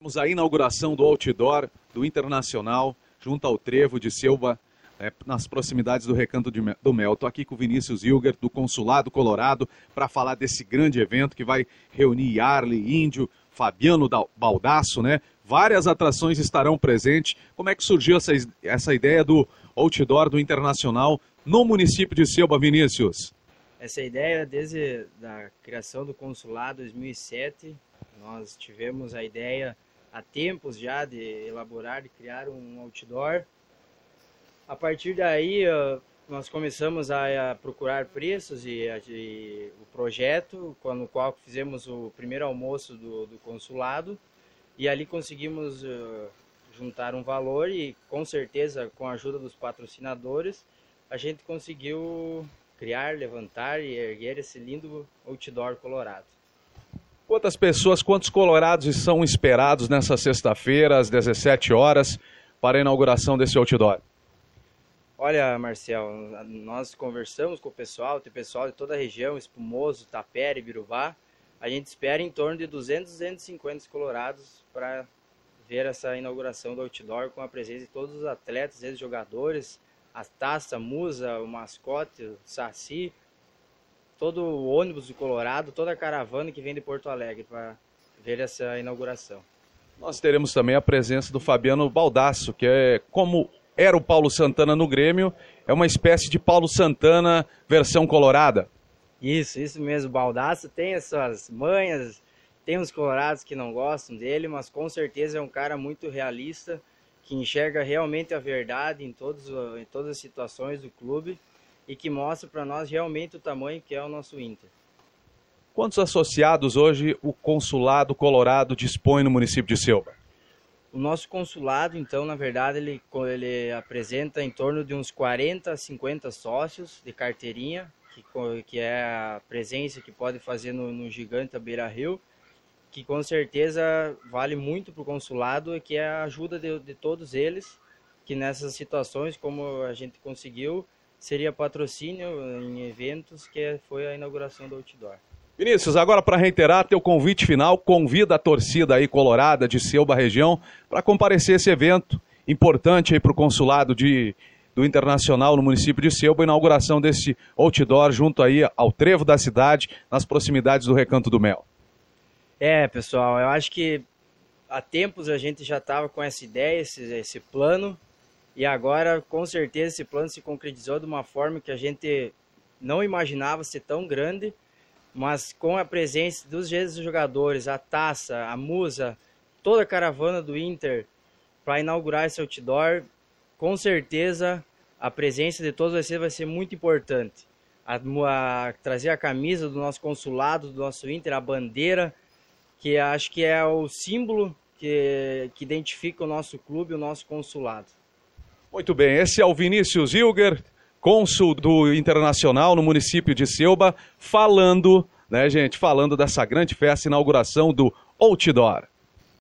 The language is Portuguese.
Temos a inauguração do outdoor do Internacional, junto ao Trevo de Selva, nas proximidades do Recanto do Mel. Estou aqui com o Vinícius Hilger, do Consulado Colorado, para falar desse grande evento que vai reunir Yarley, Índio, Fabiano Baldasso, né? Várias atrações estarão presentes. Como é que surgiu essa ideia do outdoor do Internacional no município de Selva, Vinícius? Essa ideia, desde a criação do Consulado em 2007, nós tivemos a ideia há tempos já de elaborar, de criar um outdoor. A partir daí, nós começamos a procurar preços e o projeto, no qual fizemos o primeiro almoço do consulado, e ali conseguimos juntar um valor e, com certeza, com a ajuda dos patrocinadores, a gente conseguiu criar, levantar e erguer esse lindo outdoor colorado. Quantas pessoas, quantos colorados são esperados nessa sexta-feira, às 17 horas, para a inauguração desse outdoor? Olha, Marcel, nós conversamos com o pessoal, tem pessoal de toda a região, Espumoso, Tapera, Ibirubá. A gente espera em torno de 200, 250 colorados para ver essa inauguração do outdoor, com a presença de todos os atletas, ex-jogadores, a taça, a musa, o mascote, o saci, todo o ônibus do Colorado, toda a caravana que vem de Porto Alegre para ver essa inauguração. Nós teremos também a presença do Fabiano Baldasso, que é como era o Paulo Santana no Grêmio, é uma espécie de Paulo Santana versão colorada. Isso mesmo. O Baldasso tem as suas manhas, tem uns colorados que não gostam dele, mas com certeza é um cara muito realista, que enxerga realmente a verdade em todas as situações do clube e que mostra para nós realmente o tamanho que é o nosso Inter. Quantos associados hoje o Consulado Colorado dispõe no município de Selva? O nosso consulado, então, na verdade, ele apresenta em torno de uns 40 a 50 sócios de carteirinha, que é a presença que pode fazer no gigante Beira-Rio, que com certeza vale muito para o consulado, que é a ajuda de todos eles, que nessas situações, como a gente conseguiu, seria patrocínio em eventos, que foi a inauguração do outdoor. Vinícius, agora para reiterar teu convite final, convida a torcida aí colorada de Selva região para comparecer a esse evento importante aí para o consulado do Internacional no município de Selva, a inauguração desse outdoor junto aí ao trevo da cidade, nas proximidades do Recanto do Mel. Pessoal, eu acho que há tempos a gente já estava com essa ideia, esse plano, e agora com certeza esse plano se concretizou de uma forma que a gente não imaginava ser tão grande, mas com a presença dos jogadores, a taça, a musa, toda a caravana do Inter para inaugurar esse outdoor, com certeza a presença de todos vocês vai ser muito importante. Trazer a camisa do nosso consulado, do nosso Inter, a bandeira, que acho que é o símbolo que identifica o nosso clube, o nosso consulado. Muito bem, esse é o Vinícius Hilger, cônsul do Internacional no município de Selva, falando, né, gente, falando dessa grande festa, inauguração do outdoor.